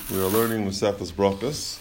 We are learning Masechtas Brachos,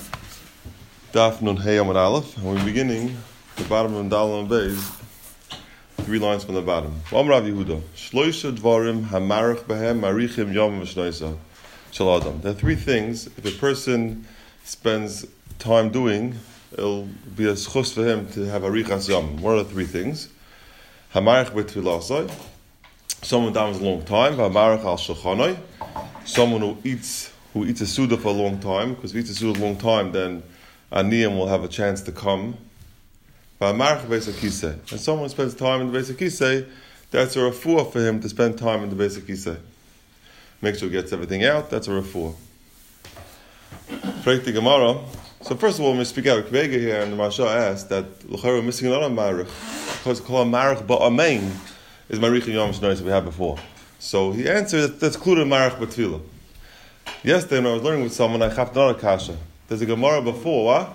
Daf Nun Hey Amud Aleph, and we're beginning the bottom of Daled Beis, 3 lines from the bottom. Am Rav Yehuda, Shloisha Dvarim Hamarach Behem Marichim Yom V'Shnoisa Shel Adam. There are 3 things, if a person spends time doing, it'll be a schus for him to have Arichas Yom. What are the 3 things? Hamarach B'Tfilasai, someone davens a long time, Hamarach Al Shulchanai, someone who eats a Suda for a long time, because if he eats a Suda a long time, then Aniyim will have a chance to come. And someone spends time in the Beis HaKisei, that's a refuah for him to spend time in the Beis HaKisei. Make sure he gets everything out, that's a refuah. Break the Gemara. So first of all, when we speak out of Kvega here, and the Marsha asked that we're missing another Marich, because it's called Marich Ba'amein, is Marich Yom Shnois we had before. So he answered that's included Marich B'Tfilah. Yesterday when I was learning with someone, I chapped another kasha. There's a Gemara before, what?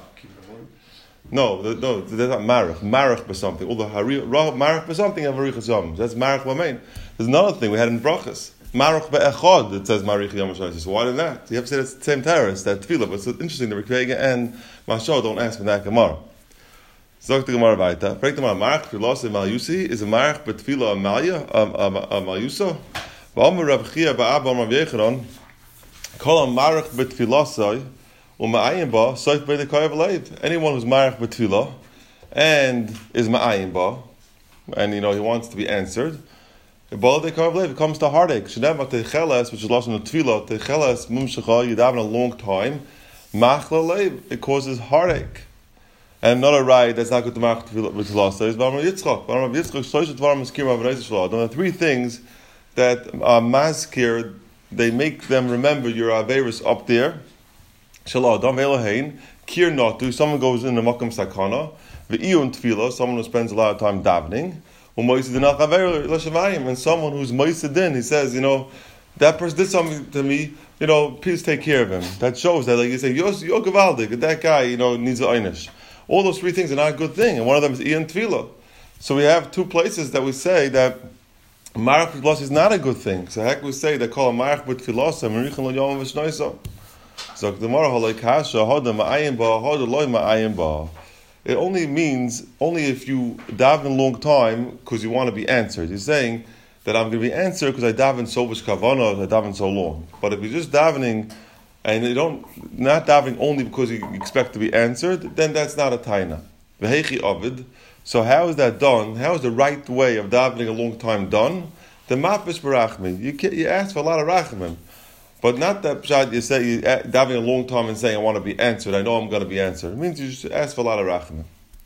No, there's not Marich. Marich for something. All the Marich for something have Arichas Yom. That's Marich B'Amein. There's another thing we had in Brachas. Marich Be'echad, it says Marich Yom Shnois. So why did that? You have to say it's the same terrace, that Tfilah. But it's interesting that Rikvega and Mashal don't ask for that Gemara. Zog the Gemara Vaita. Break the Gemara. Marich Tfilah Mal Yusi is a Marich B'Tfilah Amalia Mal Yusa. V'Amar Rav Chia Ba'Abba Rav Yecharon. Kol Marich B'Tfilah U'Ma'ayin Ba Soif B'Dekayev Leiv. Anyone who's Marich B'Tfilah and is Ma'ayin Ba, and he wants to be answered, it comes to heartache. Shenema Techeles, which is lost in the Tfilah, Techeles Mumshecha, you daven a long time, Machla Leiv, it causes heartache. And another ride that's not good to Marich B'Tfilah says, B'Amar Yitzchak, Shloisha Dvarim Maskir Ma'avrei Shalom. There are 3 things that are maskir, they make them remember your Averis up there. Shalom, Dam Ve'Elohein, Kir Natu, someone goes in the Makam Sakana, Ve'iyun Tfilah, someone who spends a lot of time davening, and someone who's Moisedin, he says, that person did something to me, please take care of him. That shows that, like you say, you're Gavaldik, that guy, needs an einish. All those 3 things are not a good thing, and one of them is Iyan Tfilah. So we have 2 places that we say that Marach B'Tfilah is not a good thing. So how can we say that call a Marach B'Tfilah, Merichin Lo Yom V'Shnoisa? So the Gemara Halei Kasha, Hoda Ma'ayin Ba, Hoda Loi Ma'ayin Ba. It only means, if you daven a long time because you want to be answered. You're saying that I'm going to be answered because I daven so much kavanah, I daven so long. But if you're just davening, and not davening only because you expect to be answered, then that's not a taina. V'hechi avid. So how is that done? How is the right way of davening a long time done? The mafis barachmi. You ask for a lot of rachamim. But not that pshat you say you davening a long time and saying I want to be answered. I know I'm going to be answered. It means you should ask for a lot of rachamim.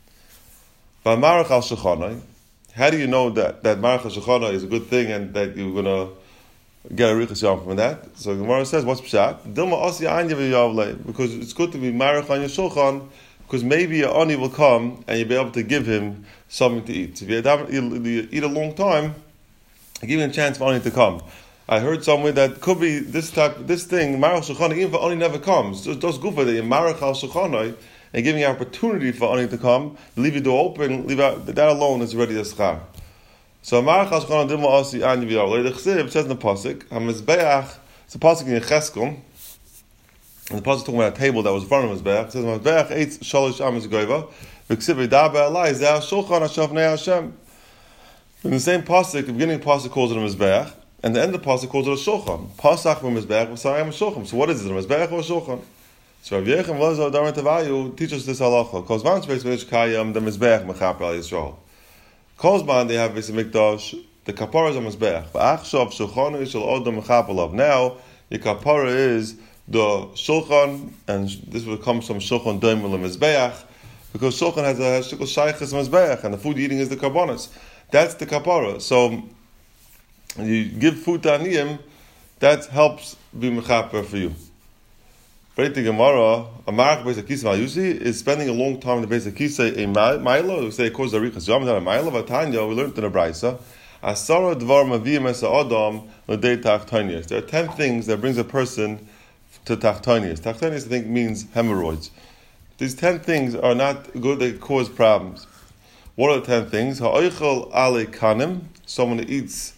But Marach al Shulchanai, how do you know that Marach al Shulchanai is a good thing and that you're going to get a Richas Yom from that? So the Gemara says, what's pshat? Dilma Asi Anya V'Yavle, because it's good to be Marach on your Shulchan, because maybe an ani will come and you'll be able to give him something to eat. If you eat a long time, give him a chance for ani to come. I heard somewhere that could be this thing, Marach Shulchanai, even for ani never comes. Just gufa that you Marach al Shulchanai and giving opportunity for ani to come, leave your door open, that alone is already a schar. So Marach al Shulchanai Dilma Asi Anya V'Yavle. The Chsiv says in the pasuk, HaMizbeach, it's a pasuk in Yecheskel. And the pasuk talking about a table that was in front of Mizbeach. It says, Mizbeach eats shalosh amas goyva, v'ksiv v'daber alai, zeh shulchan hashavnei Hashem. In the same pasuk, the beginning of the pasuk calls it a Mizbeach, and the end of the pasuk calls it a shulchan. Pasach v'Mizbeach v'sarayim a shulchan. So what is it, a Mizbeach or a shulchan? So Rav Yechim Lozo Daran Tavayu teaches this halacha. Kozman speaks with Kayam, the Mizbeach mechaper al Yisrael. Kozman, they have Beis Hamikdash, the kapara is a Mizbeach. V'achshav shulchan shel odom mechaper alav. Now, the kapara is the shulchan, and this will come from shulchan doim ul mizbeach, because shulchan has a shikol shaychus mizbeach, and the food eating is the karbonos. That's the kapara. So you give food to aniyim, that helps be mechaper for you. Right, the Gemara, a marach Beis HaKisei Mal Yusi is spending a long time in the Beis HaKisei a ma'ila. We say it causes a richas yom, not a ma'ila. Vatanya, we learned in the Brisa, asara dvar maviyim es ha'adam l'dei tachtonius. There are 10 things that brings a person to tachtonius. Tachtonius, I think, means hemorrhoids. These 10 things are not good, they cause problems. What are the 10 things? Ha'oichel ale kanim, someone who eats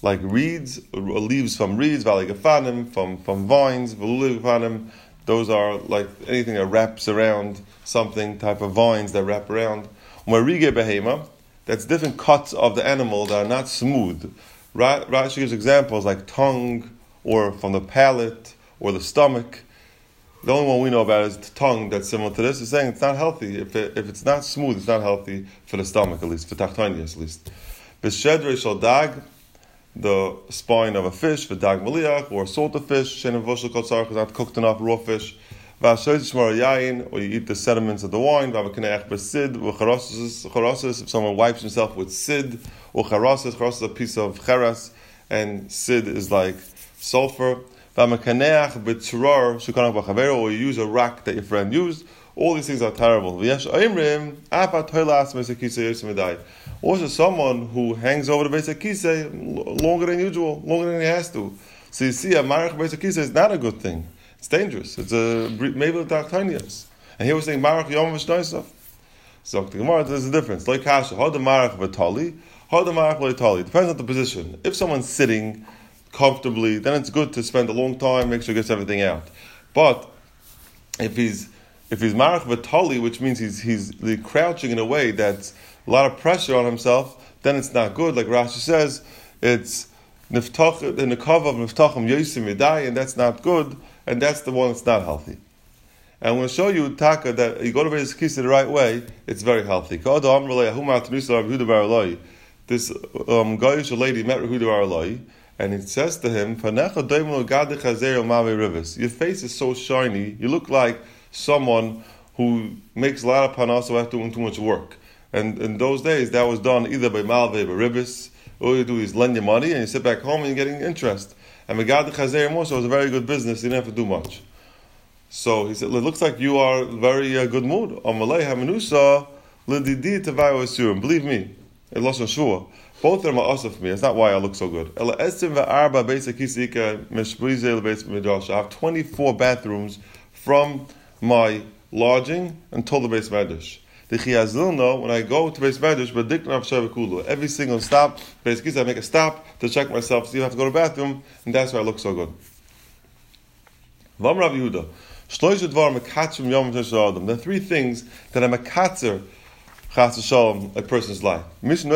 like reeds, leaves from reeds, valigafanim, from vines, valugafanim. Those are like anything that wraps around something, type of vines that wrap around. Marige behema, that's different cuts of the animal that are not smooth. Rashi gives examples like tongue, or from the palate, or the stomach. The only one we know about is the tongue that's similar to this. It's saying it's not healthy. If it's not smooth, it's not healthy for the stomach, at least, for tachtonius, at least. B'shedrei shel dag, the spine of a fish, v'dag maliach, or salted fish, she'en v'oshel kol tzarich, is not cooked enough, raw fish. V'ashoyz shmar yayin, or you eat the sediments of the wine. V'avakeneach b'sid, v'charasis, if someone wipes himself with sid, or charasis is a piece of cheras, and sid is like sulfur. V'amakaneach b'tzrar shukanach b'chavero, or you use a rock that your friend used. All these things are terrible. V'yesh oimrim afa toilas me'aseh kisei yosem edai. Also, someone who hangs over the Beis HaKisei longer than usual, longer than he has to. So you see, a marach Beis HaKisei is not a good thing. It's dangerous. It's a maybe the Tachtanias. And he was saying marach yom v'shnoisov. So the Gemara, there's a difference. Like kasha, how the marach v'tali, how the marach v'tali. Depends on the position. If someone's sitting comfortably, then it's good to spend a long time, make sure he gets everything out. But if he's marach v'tali, which means he's crouching in a way that's a lot of pressure on himself, then it's not good. Like Rashi says, it's niftach in the kav of niftachim yosim yedai, and that's not good, and that's the one that's not healthy. And I'm going to show you taka that you go to Beis HaKisei the right way, it's very healthy. This Goyish lady met Rehuda bar Eloi, and it says to him, your face is so shiny, you look like someone who makes a lot of panas without doing too much work. And in those days, that was done either by malvei or ribbis. All you do is lend your money, and you sit back home and you're getting interest. And Megad Chazer also was a very good business. You didn't have to do much. So he said, it looks like you are in very good mood. Believe me, it lost on shua. Both of them are also for me. That's not why I look so good. I have 24 bathrooms from my lodging until the Beis Medrash. When I go to Beis Medrash, every single stop, basically I make a stop to check myself, see if I have to go to the bathroom, and that's why I look so good. There are three things that are makatzer a person's life.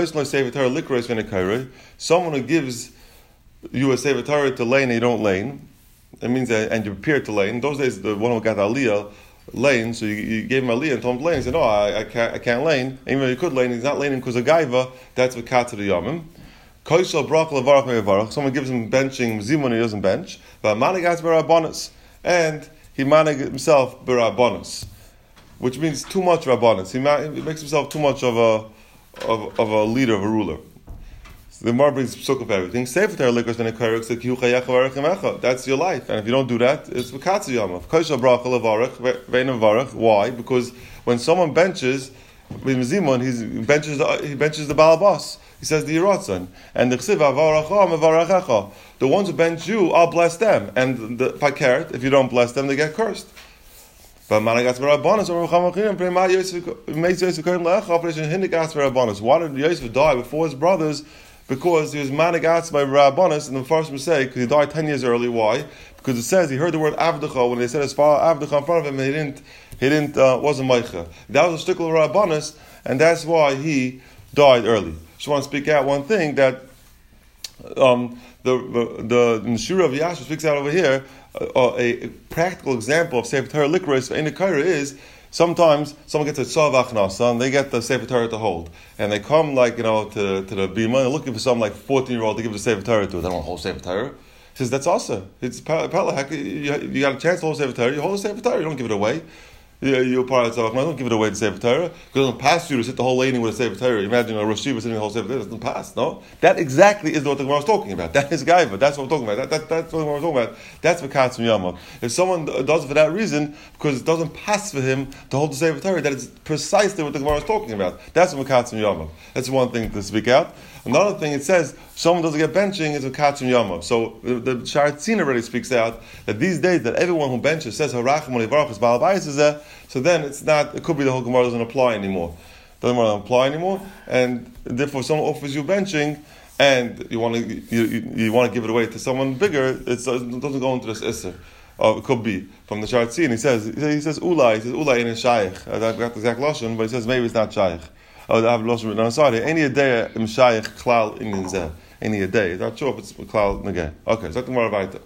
Someone who gives you a sefer Torah to lane and you don't lane, it means that, and you're prepared to lane. In those days, the one who got aliyah lane, so you gave him aliyah and told him to lane. He said, no, I can't lane. Even though he could lane, he's not laning because of gaiva. That's what katzer the yomim. Someone gives him benching zimon, he doesn't bench. And he manag himself b'rabbanos, which means too much rabbanos. He makes himself too much of a leader, of a ruler. So the Gemara brings psuk of everything. That's your life, and if you don't do that, it's v'katzu yamav. Why? Because when someone benches, he benches the balabas. He says the Yiratzon, and the ones who bench you, I'll bless them, and if I cared, if you don't bless them, they get cursed. But why did Yosef die before his brothers? Because he was manigatz by Rabbanis, and the first mistake, because he died 10 years early. Why? Because it says he heard the word avdecha when they said his father avdecha in front of him, and he wasn't meicha. That was a shtickle of Rabbanis, and that's why he died early. Just want to speak out one thing that the Neshira of Yashu speaks out over here. A practical example of Sefer Torah Likros in the Kaira is sometimes someone gets a tzav achnasa and they get the Sefer Torah to hold, and they come to the bima and they're looking for some 14-year-old to give the Sefer Torah to. They don't want to hold Sefer Torah. He says that's awesome. It's palahak. You got a chance to hold Sefer Torah. You hold the Sefer Torah. You don't give it away. You're part of the Tzavach. Don't give it away to Sefer Torah. Because it doesn't pass you to sit the whole laning with a Sefer Torah. Imagine a Rosh Yeshiva sitting the whole Sefer Torah. It doesn't pass, no? That exactly is what the Gemara is talking about. That is Gaiva. That's what we're talking about. That's what the Gemara is talking about. That's V'katzim Yamav. If someone does it for that reason, because it doesn't pass for him to hold the Sefer Torah, that is precisely what the Gemara is talking about. That's V'katzim Yamav. That's one thing to speak out. Another thing, it says, if someone doesn't get benching, it's a katzim yamav. So the Sharatzin already speaks out that these days that everyone who benches says harachim ulevarach is balabayis is there. So then it could be the whole Gemara doesn't apply anymore. And therefore, if someone offers you benching, and you want to give it away to someone bigger, it doesn't go into this isser. It could be from the Sharetzi, and he says ulai in a shaykh. I got the exact lashon, but he says maybe it's not shaykh. Oh, I have lashon written on the side. Any day im shaykh klal in zeh. Any day. Not sure if it's klal nageh. Okay, so tomorrow weiter.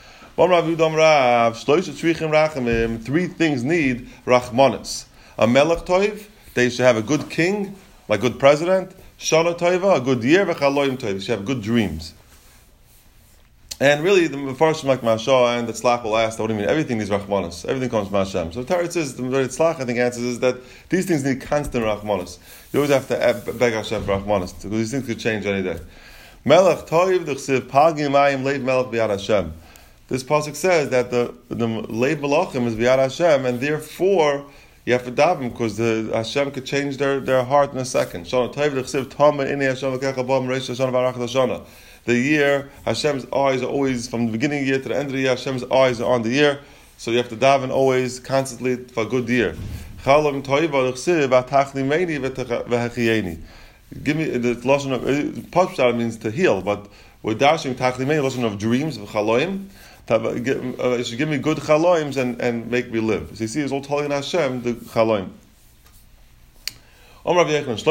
Three things need rachmanis. A melech toiv, they should have a good king, like good president. Shana toiva, a good year. V'chaloyim toiv, they should have good dreams. And really, the first like Mashah and the Tzlach will ask, what do you mean? Everything needs rachmanis. Everything comes from Hashem. So the says, the Tzlach I think answers is that these things need constant rachmanis. You always have to beg Hashem for rachmanis, because these things could change any day. Melech toiv d'chsiv pagim mayim leiv melech b'yad Hashem. This pasuk says that the leiv malachim is b'yad Hashem, and therefore you have to daven because the Hashem could change their heart in a second. Shana toiv d'chsiv tama ini Hashem v'kecha b'am reish Hashem v'arach Hashanah. The year, Hashem's eyes are always, from the beginning of the year to the end of the year, Hashem's eyes are on the year, so you have to daven always, constantly, for a good year. Chalam toiva d'chsiv v'atachli meini v'hechiyeni. Give me the lashon of Pashtar means to heal, but we're dashing tachli meini, lashon of dreams, v'chaloim. It should give me good chaloims and make me live. So you see, it's all telling Hashem the chaloim. There are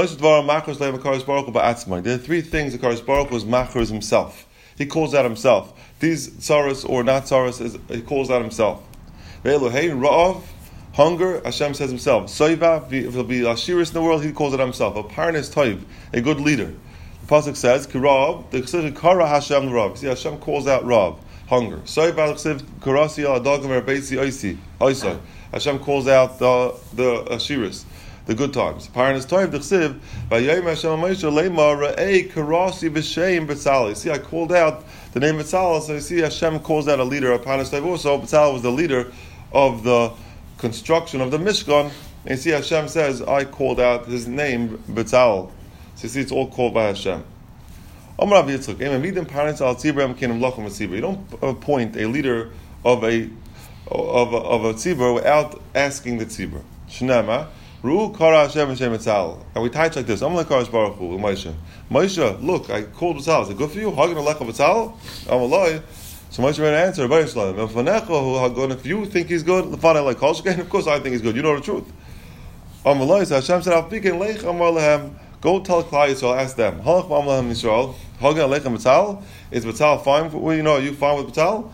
three things the Kadosh Baruch Hu is machers himself. He calls out himself. These tsaros or not tsaros, he calls out himself. Ra'av, hunger, Hashem says himself. Soiva, if there'll be ashiris in the world, he calls it himself. A parnas toiv, a good leader. The pasuk says, Kirav, the chesiv kara Hashem Rav. See, Hashem calls out Rav, hunger. Soiva, the chesiv karasi al adagim erbeisi oisi. Hashem calls out the ashiris, the good times. Parnas toiv d'chsiv vayayim Hashem Moshe leima ra'ei karasi b'shem B'tzalel. See, I called out the name B'tzalel, so you see Hashem calls out a leader. Parnas toiv also, B'tzalel was the leader of the construction of the Mishkan. And you see Hashem says, I called out his name B'tzalel. So you see it's all called by Hashem. You don't appoint a leader of a tzibur without asking the tzibur. Shnema. And we type like this. I'm like Kadosh Baruch Hu, Moshe. Moshe, look, I called B'tzalel. Is it good for you? Hagen Alecha B'tzalel? Amalai. So Moshe ran an answer. If you think he's good, of course I think he's good. You know the truth. Amalai. So Hashem said, go tell Klal Yisrael, ask them. Hagen Alecha B'tzalel? Is B'tzalel fine? Are you fine with B'tzalel?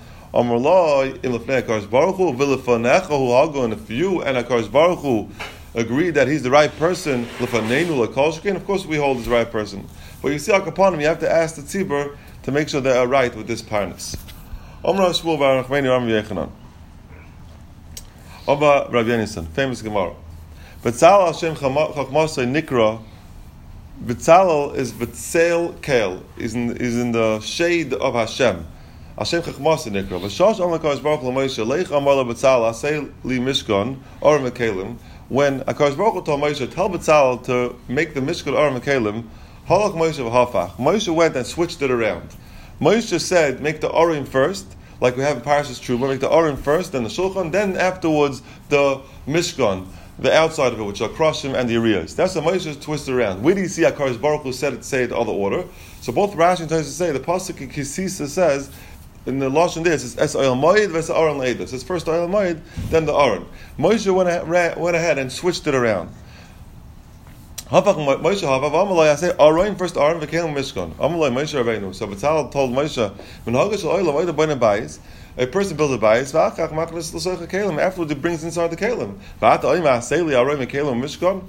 If you and HaKadosh Baruch Hu agree that he's the right person, of course we hold he's the right person. But you see, upon him, you have to ask the tzibur to make sure they are right with this parnas. Famous Gemara. B'tzalel Hashem chachmasei nikra. B'tzalel is b'tzel kel, is in the shade of Hashem. Hashem chachmasei nikra. V'shosh Amar Kadosh Baruch Hu Moshe leich amar B'tzalel asay li mishkan or mekelim. When HaKadosh Baruch Hu told Moshe, tell B'tzalel to make the Mishkan Aron Mekalim, Halach Moshe v'hafach. Moshe went and switched it around. Moshe said, make the Aron first, like we have in Parashas Truma, make the Aron first, then the Shulchan, then afterwards the Mishkan, the outside of it, which are Kroshim and the Ariyas. That's what Moshe twisted around. Where do you see HaKadosh Baruch Hu say the other order? So both Rashi and Tosfos say, the Pasuk in Kisisa says, in the lashon there it says es oil moed v'es aron leida. It says first oil moed, then the aron. Moshe went ahead and switched it around. Moshe havav amalei. I say aron first aron v'kelim mishkan. Amalei Moshe Rabbeinu. So B'tzalel told Moshe, when hagash oil moed b'nei bayis, a person builds a bayis v'achach machnas l'soich kelim. Afterwards it brings inside the kelim. V'ata oima aseli aron v'kelim mishkan.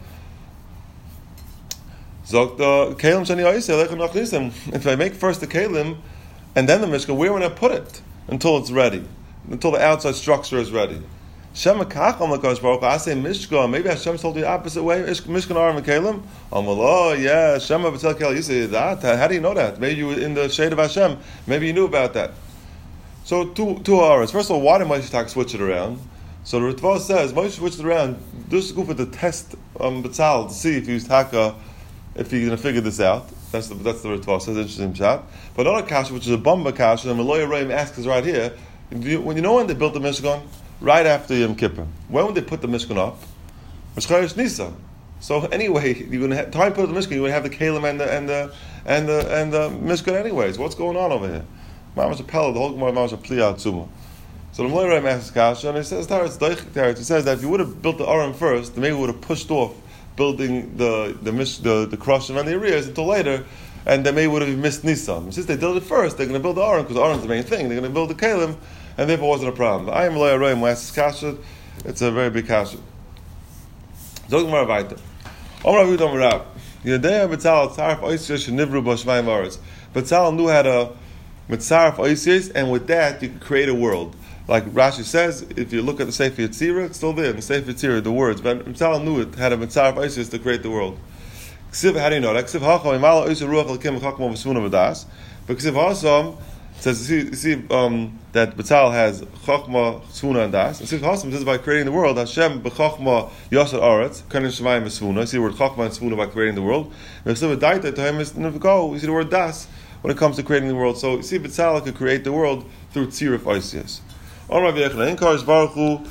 Zok the kelim shani oisei lechem nachnisem. If I make first the kelim and then the Mishkan, where would I put it until it's ready, until the outside structure is ready? Shema kacham l'Kadosh Baruch Hu. I say Mishkan. Maybe Hashem told you the opposite way. Mishkan Aron Mekalim. Amallah, yeah. Shema b'tel kel. You say that. How do you know that? Maybe you were in the shade of Hashem. Maybe you knew about that. So two hours. First of all, why did Moshe Tak switch it around? So the Ritva says Moshe switched it around. Just go for the test B'tzalel to see if he's taka, if he's going to figure this out. That's the Ritva says. Interesting shot. But another kasha, which is a bomba kasha, and Meloy Reim asks us right here. When they built the Mishkan, right after Yom Kippur, when would they put the Mishkan up? Chodesh Nisan. So anyway, you're going to try and put the Mishkan. You would have the Kalim and and the Mishkan anyways. What's going on over here? Mamash Pella, the whole Gemara Mamash Pliya Tzuma. So the Mloy asks Kasha, and he says, he says that if you would have built the Aron first, then maybe we would have pushed off building the Krushim and the Ariyas until later, and then maybe would have missed Nisan. Since they did it first, they're going to build the Aron, because the Aron's the main thing. They're going to build the Kalim, and therefore it wasn't a problem. I am Mloy Aroim, asks Kasha, it's a very big Kasha. Zog Gemara weiter. Omar Avidom Rab. Yadei Betzal Tzaref Oisios Shenivru B'Shmayim Aretz. Betzal knew how to Mitzaref Oisios, and with that you could create a world. Like Rashi says, if you look at the Sefer Yetzirah, it's still there. In the Sefer Yetzirah, the words. But Betzal knew it had a Mitzaref Oisios to create the world. Ksiv, how do you know that? Ksiv Hacham Imala Oisios Ruach Elkim Chachma V'Svuna V'Das. But Ksiv Hasam says, you see that Betzal has Chachma, Svuna, and Das. And Ksiv Hasam says by creating the world, Hashem b'Chachma Yasar Aretz, Kanin Shemayim V'Svuna. You see the word Chachma and Svuna by creating the world. And Ksiv Daita to him is Nivgo. You see the word Das when it comes to creating the world. So you see Betzal could create the world through Tziruf Oisios. Kadosh Baruch Hu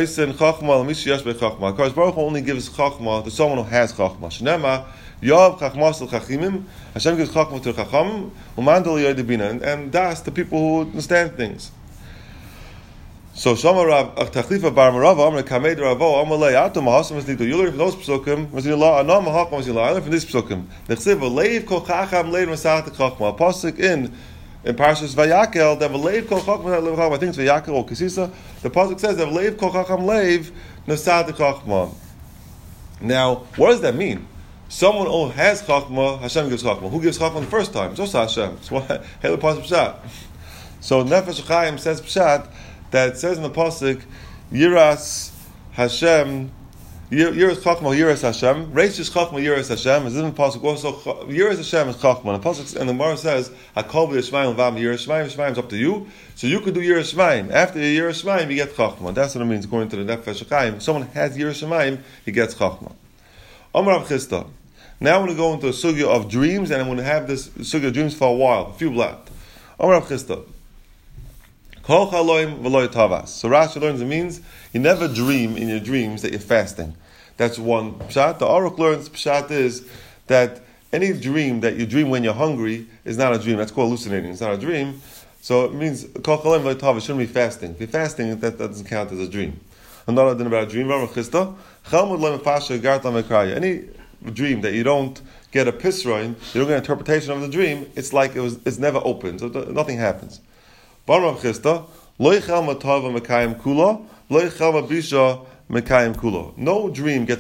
only gives Chachma to someone who has Chachma. Shnema Yav Chachmas al Chachimim. Hashem gives Chachma to Chacham, Umandal Yodibina, and that's the people who understand things. So Shama Rav Tachlifa Bar Merava Amar Kamed Ravo Amalei Atum Mahasam Esnitu. You learn from those psukim. Mazinullah Anam Mahakam Mazinullah. I learn from this psukim. Nechsiv Leiv Kol Chacham Leiv Masachat Chachma. Pasuk in Parshas Vayakel, that Leiv Kol Chacham, I think it's Vayakel or Kisisa, the pasuk says that Leiv Kol Chacham Leiv Nasad Chachma. Now, what does that mean? Someone who has Chachma, Hashem gives Chachma. Who gives Chachma the first time? It's also Hashem. It's what Hela Pasuk Pshat. So Nefesh Chaim says Pshat that it says in the pasuk Yiras Hashem. Yiras Chachma, Yiras Hashem. Reish Chachma, Yiras Hashem. Is in the pasuk also Yiras Hashem is Chachma. The pasuk and the Gemara says Hakol v'Yishmayim Vam Yiras Shmayim. Shmayim is up to you, so you could do Yiras Shmayim. After Yiras Shmayim, you get Chachma. That's what it means according to the Nefesh Chaim. If someone has Yiras Shmayim, he gets Chachma. Amar Rav Chisda. Now I'm going to go into a sugya of dreams, and I'm going to have this sugya of dreams for a while, a few blat. Amar Rav Chisda. Kol chaloim v'lo tavas. So Rashi learns it means you never dream in your dreams that you're fasting. That's one pshat. The Aruch learns pshat is that any dream that you dream when you're hungry is not a dream. That's called hallucinating. It's not a dream. So it means kol chaloim v'lo tavas shouldn't be fasting. If you're fasting, that doesn't count as a dream. Another thing about a dream, Rav Chisda. Chalmud lo mefasher garta mekraya. Any dream that you don't get a pisroin, you don't get an interpretation of the dream, it's like it's never open. So nothing happens. Rav Chisda, lo yichal matava mekayim kula, lo yichal mabisha mekayim kula. No dream gets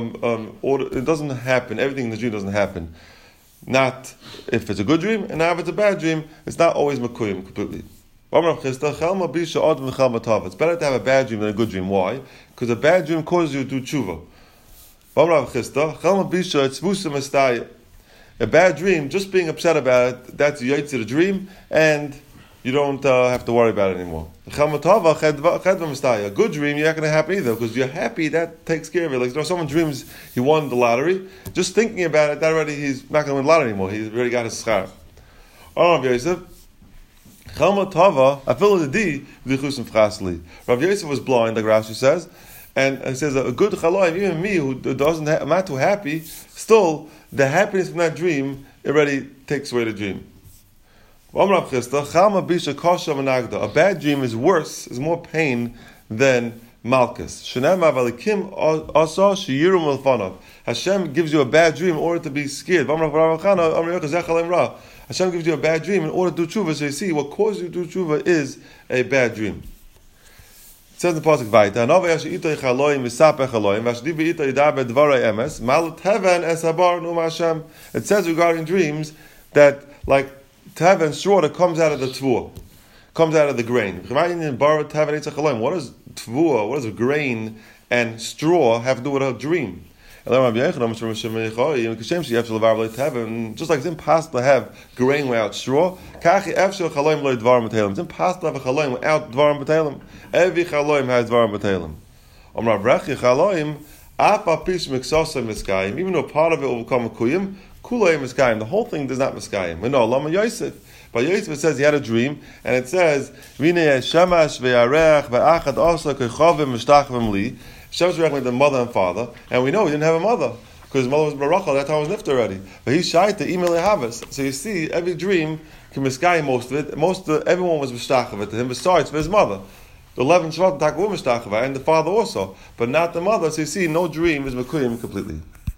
it doesn't happen. Everything in the dream doesn't happen. Not if it's a good dream, and now if it's a bad dream, it's not always mekuyim completely. Rav Chisda, chal mabisha od mechal matava. It's better to have a bad dream than a good dream. Why? Because a bad dream causes you to do tshuva. Rav Chisda, chal mabisha etzvusa mestaya. A bad dream, just being upset about it, that's the yaitz of the dream, and you don't have to worry about it anymore. A good dream, you're not going to happen either, because you're happy, that takes care of it. Like, someone dreams he won the lottery, just thinking about it, that already he's not going to win the lottery anymore. He's already got his schar. Rav Yosef, Rav Yosef was blind, like Rashi says, and it says a good chaloim, even me who I'm not too happy, still the happiness from that dream already takes away the dream. A bad dream is worse, is more pain than malchus. Hashem gives you a bad dream in order to be scared. Hashem gives you a bad dream in order to do tshuva. So you see, what causes you to do tshuva is a bad dream. It says in the pasuk Vayta, it says regarding dreams that like Tavan straw that comes out of the tvua, comes out of the grain. What does tvua, what does grain and straw have to do with a dream? Just like it's impossible to have grain without straw, it's impossible to have a chaloim without dvarim b'telim. Every chaloim has dvarim b'telim. Even though part of it will become a kuyim, Kulay Miskayim. The whole thing does not Miskayim. We know Lama Yosef. But Yosef it says he had a dream, and it says Vinei Shamash ve'Arech ve'Achad Asa Kechavim Mishtachvim Li. Shamash ve'Arech meant the mother and father, and we know he didn't have a mother because his mother was Barachal, that time was nifta already. But he's shy to email Havas. So you see, every dream can misguide most of it. Everyone was mishtach of it to him, besides for his mother. The 11 Shvat were mishtach of it, and the father also, but not the mother. So you see, no dream is mekuyim completely.